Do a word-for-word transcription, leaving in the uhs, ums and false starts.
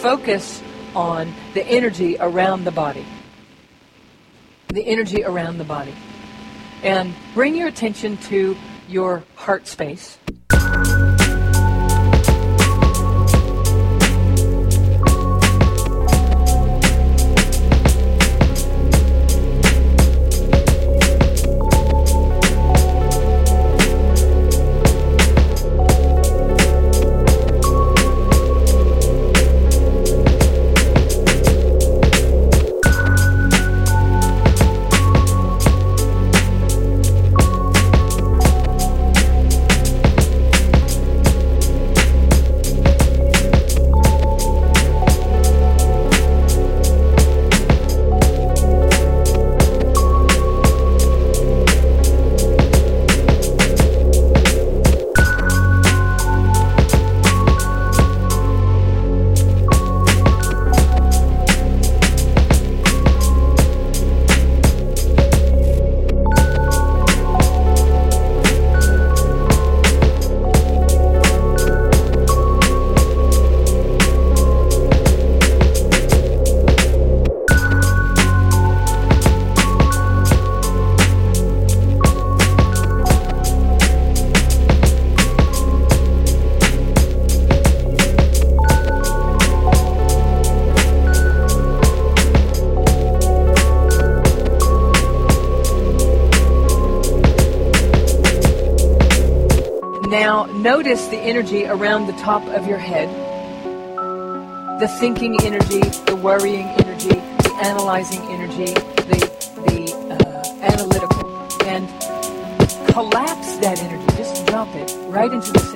focus on the energy around the body. The energy around the body. And bring your attention to your heart space. Now, notice the energy around the top of your head. The thinking energy, the worrying energy, the analyzing energy, the, the uh, analytical. And collapse that energy. Just drop it right into the